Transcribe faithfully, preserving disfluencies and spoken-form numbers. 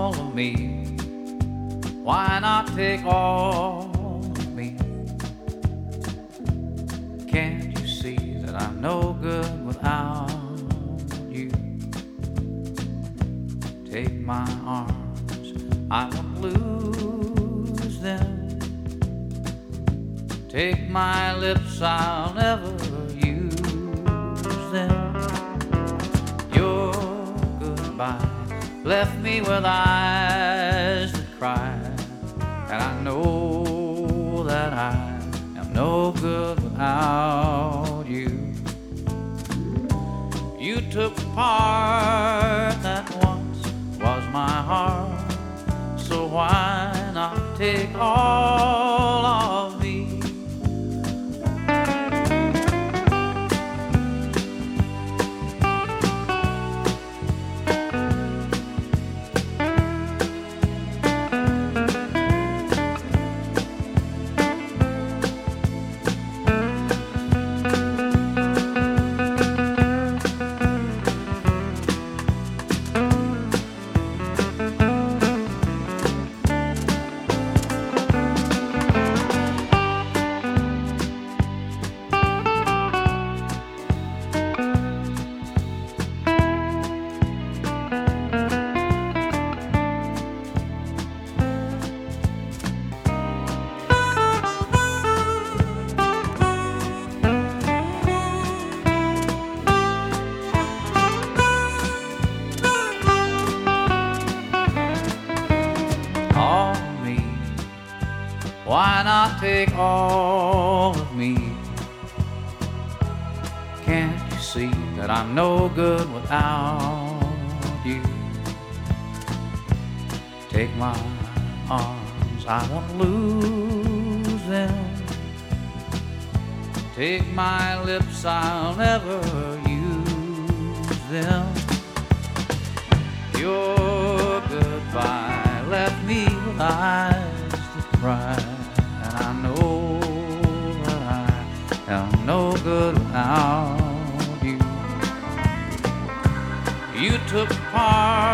all of me? Why not take all of me? Can't you see that I'm no good without you? Take my arms, I won't lose them. Take my lips, I'll never use them. Your goodbye left me with eyes that cry, and I know that I am no good without you. You took the part that once was my heart, so why not take all of me? All of me, why not take all of me? Can't you see that I'm no good without you? Take my arms, I won't lose them. Take my lips, I'll never use them. Your goodbye left me with eyes that cry, and I know that I am no good without you. You took part